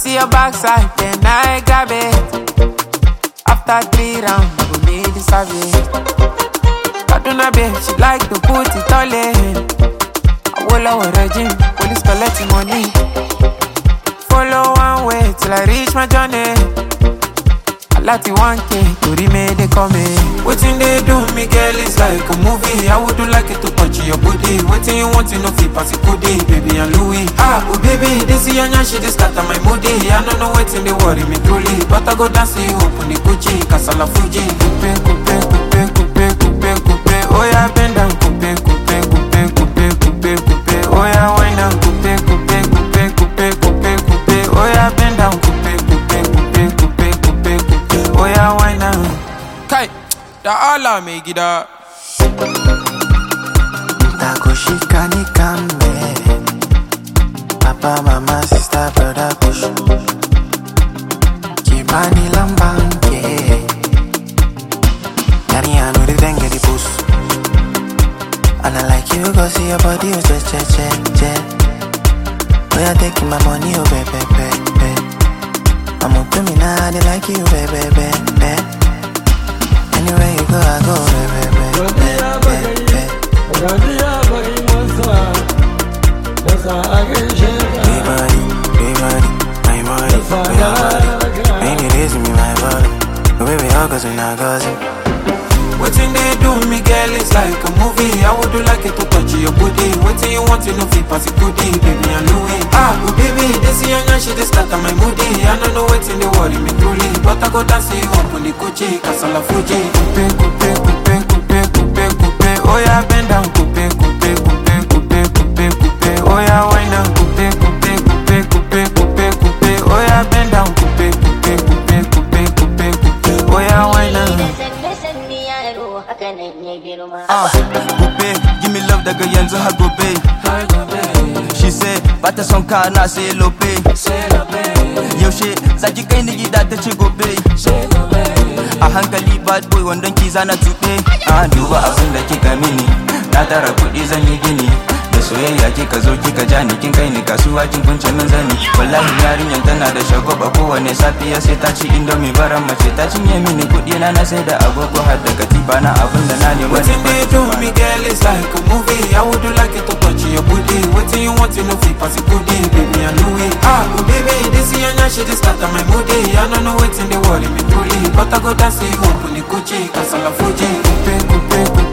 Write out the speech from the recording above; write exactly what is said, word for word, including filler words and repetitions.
see your backside, then I grab it. After three rounds, I go need the service. Kaduna babe, she like to put it all in. I will our regime, police collecting money. Follow one way till I reach my journey. I like the one K, to remain they come in. Waiting they do me, girl, it's like a movie. I would do like it to punch your booty. Waiting you want to know if you pass it goodie, baby and Louis. Ah, oh baby, this is your she just start on my moody. I don't know waiting they worry me truly. But I go dance you open the Gucci, Casala Fuji. Coupe, coupe, coupe, coupe, coupe, coupe. Oh yeah, bend down, coupe, coupe, coupe, coupe, coupe, coupe. Oh yeah, wind down, coupe, coupe, coupe, coupe, coupe, coupe. Oh yeah, bend down, coupe, coupe, coupe, coupe, coupe, coupe. Oh yeah, wind down. Kai, da Allah me gida. Takoshika ni kambe. Papa, mama, sister, brother, push. Kibani lambange. Yari anu di dengue di push. And I like you, go see your body, oh, che, che, che, che. Oh, you're taking my money, oh, baby, baby. I'm up to me now, they like you, baby, baby. Anywhere you go, I go, baby, baby, baby. Big body, big body, my body, my body. Ain't it easy, me, my body. But baby, all goes when I goes. Waiting they do me, girl, it's like a movie. I would do like it to touch your booty. Waiting you want to know if you pass it goodie, baby and Louis. Ah, oh baby, this is your she just start on my moody. I don't know waiting they worry me truly. But I go dance you up on the Gucci, Casala Fuji. Coupe, coupe, coupe, coupe, coupe, coupe. Oh yeah, bend down, coupe, coupe, coupe, coupe, coupe, coupe. Oh yeah, wind down, coupe, coupe, coupe, coupe, coupe, coupe. Oh yeah, bend down, coupe, coupe, coupe, coupe, coupe, coupe. Oh yeah, wind down. Ah, gobe, give me love daga yanzu har gobe. She say, bata son ka na sai lobe. Yaushe, zaki kai ni gida ta ce gobe. A hankali bad boy wandon ki zana tuɓe. Ah, duba abin da kika mini, na tara kuɗi zan yi gini. Da soyayya kika zo kika ja ni, kin kai ni kasuwa kin kunce min zani. Wallahi yarinyar tana da shagwaba, kowane safiya sai ta ci indomie baran mace. Ta cinye mini kuɗi na na sai da agogo har da katifa na abin da na nema. Waiting they do me, girl, it's like a movie. I would do like it to touch your booty. Waiting you want to know if you pass it goodie, baby and Louis. Ah, oh baby, this is your she just start on my moody. I don't know waiting they worry me truly. But I go dance you up on the Gucci, Casala Fuji. Coupe, coupe, coupe.